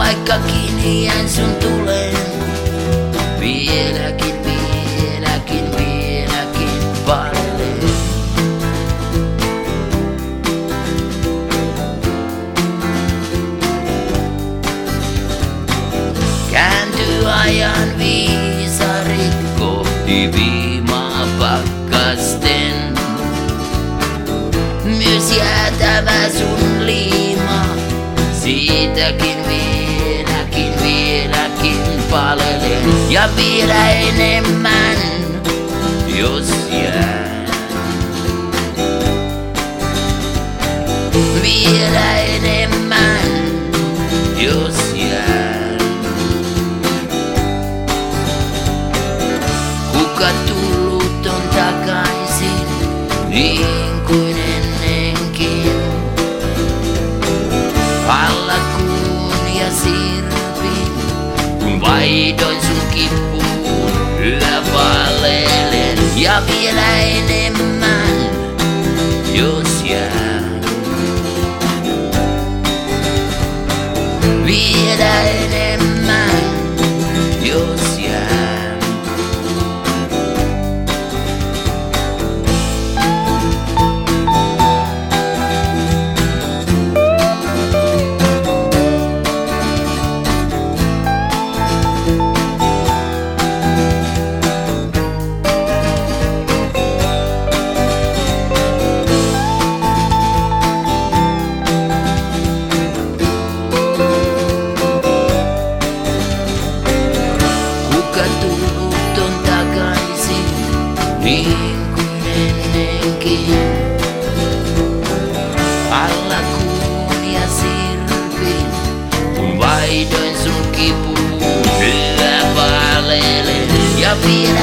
vaikkakin iän sun tulen. Vieläkin palelen. Kääntyy ajan viisarit kohti viimaa pakkasten. Myös jäätävä sun liima, siitäkin vieläkin palelen. Ja vielä enemmän, jos jää. Vielä enemmän, jos jää. Kuka tullut on takaisin, niin kuin ennenkin. Alla kuun ja sirpin, kun vaihdoin sun kipuun, yhä vaelelen. Ja vielä enemmän, jos jää. Vielä enemmän, jos jää. Tullut on takaisin, niin kuin ennenkin. Alla kuun ja sirpin, kun vaihdoin sun kipuun, yhä vaelelen. Ja vielä